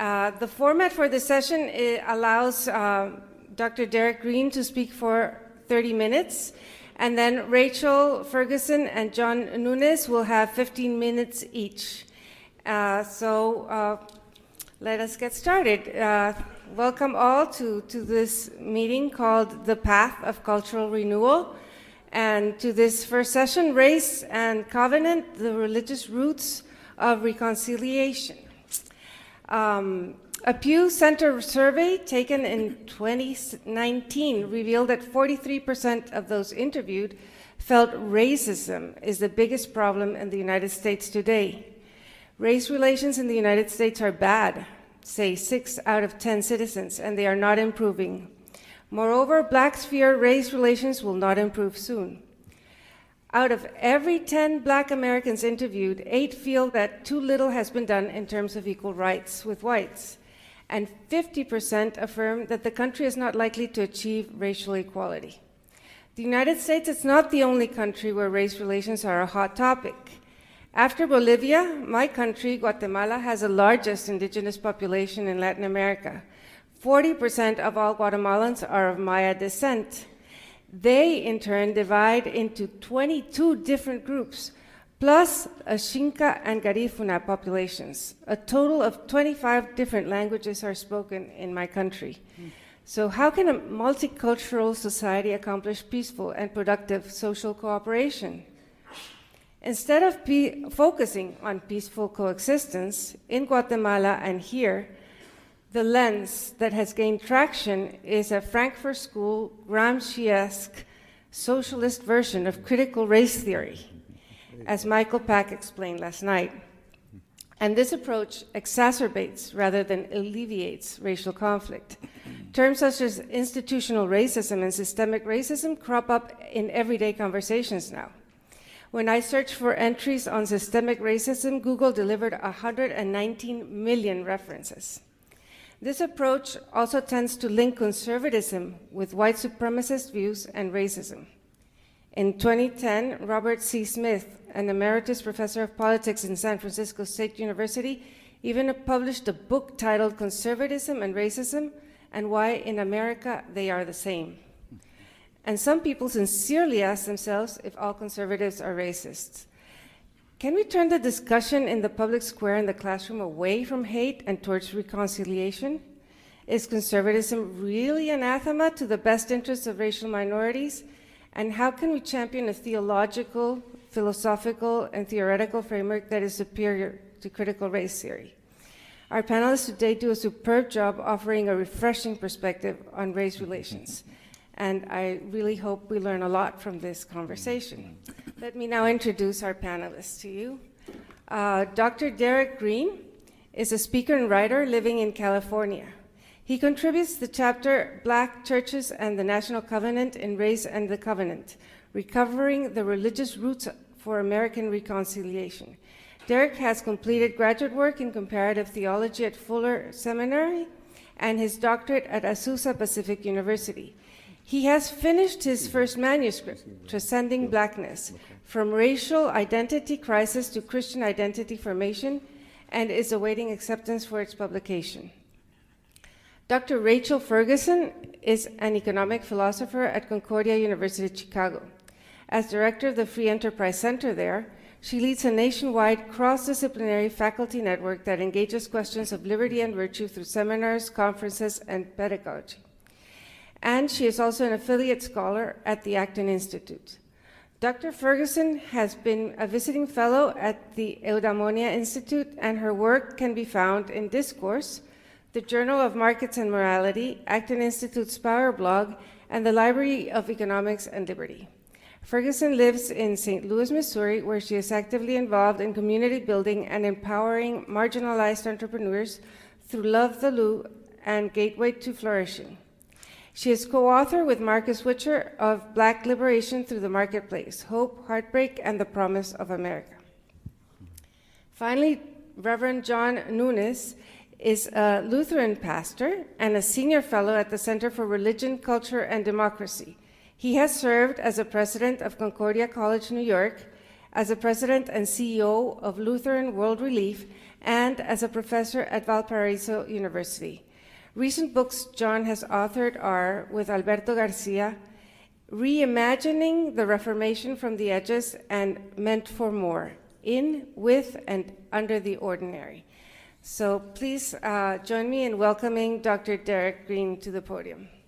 The format for this session allows Dr. Derek Green to speak for 30 minutes, and then Rachel Ferguson and John Nunes will have 15 minutes each. So let us get started. Welcome all to this meeting called The Path of Cultural Renewal, and to this first session, Race and Covenant, the Religious Roots of Reconciliation. A Pew Center survey taken in 2019 revealed that 43% of those interviewed felt racism is the biggest problem in the United States today. Race relations in the United States are bad, say 6 out of 10 citizens, and they are not improving. Moreover, blacks fear race relations will not improve soon. Out of every 10 black Americans interviewed, 8 feel that too little has been done in terms of equal rights with whites, and 50% affirm that the country is not likely to achieve racial equality. The United States is not the only country where race relations are a hot topic. After Bolivia, my country, Guatemala, has the largest indigenous population in Latin America. 40% of all Guatemalans are of Maya descent. They, in turn, divide into 22 different groups, plus Xinca and Garifuna populations. A total of 25 different languages are spoken in my country. So how can a multicultural society accomplish peaceful and productive social cooperation? Instead of focusing on peaceful coexistence in Guatemala and here, the lens that has gained traction is a Frankfurt School Gramsci-esque socialist version of critical race theory, as Michael Pack explained last night. And this approach exacerbates rather than alleviates racial conflict. Terms such as institutional racism and systemic racism crop up in everyday conversations now. When I searched for entries on systemic racism, Google delivered 119 million references. This approach also tends to link conservatism with white supremacist views and racism. In 2010, Robert C. Smith, an emeritus professor of politics in San Francisco State University, even published a book titled Conservatism and Racism and Why in America They Are the Same. And some people sincerely ask themselves if all conservatives are racists. Can we turn the discussion in the public square and the classroom away from hate and towards reconciliation? Is conservatism really anathema to the best interests of racial minorities? And how can we champion a theological, philosophical, and theoretical framework that is superior to critical race theory? Our panelists today do a superb job offering a refreshing perspective on race relations. And I really hope we learn a lot from this conversation. Let me now introduce our panelists to you. Dr. Derek Green is a speaker and writer living in California. He contributes the chapter Black Churches and the National Covenant in Race and the Covenant, Recovering the Religious Roots for American Reconciliation. Derek has completed graduate work in comparative theology at Fuller Seminary and his doctorate at Azusa Pacific University. He has finished his first manuscript, Transcending Blackness, From Racial Identity Crisis to Christian Identity Formation, and is awaiting acceptance for its publication. Dr. Rachel Ferguson is an economic philosopher at Concordia University, Chicago. As director of the Free Enterprise Center there, she leads a nationwide cross-disciplinary faculty network that engages questions of liberty and virtue through seminars, conferences, and pedagogy. And she is also an affiliate scholar at the Acton Institute. Dr. Ferguson has been a visiting fellow at the Eudaimonia Institute, and her work can be found in Discourse, the Journal of Markets and Morality, Acton Institute's Power blog, and the Library of Economics and Liberty. Ferguson lives in St. Louis, Missouri, where she is actively involved in community building and empowering marginalized entrepreneurs through Love the Lou and Gateway to Flourishing. She is co-author with Marcus Witcher of Black Liberation Through the Marketplace, Hope, Heartbreak, and the Promise of America. Finally, Reverend John Nunes is a Lutheran pastor and a senior fellow at the Center for Religion, Culture, and Democracy. He has served as a president of Concordia College, New York, as a president and CEO of Lutheran World Relief, and as a professor at Valparaiso University. Recent books John has authored are, with Alberto Garcia, Reimagining the Reformation from the Edges and Meant for More, In, With, and Under the Ordinary. So please join me in welcoming Dr. Derek Green to the podium.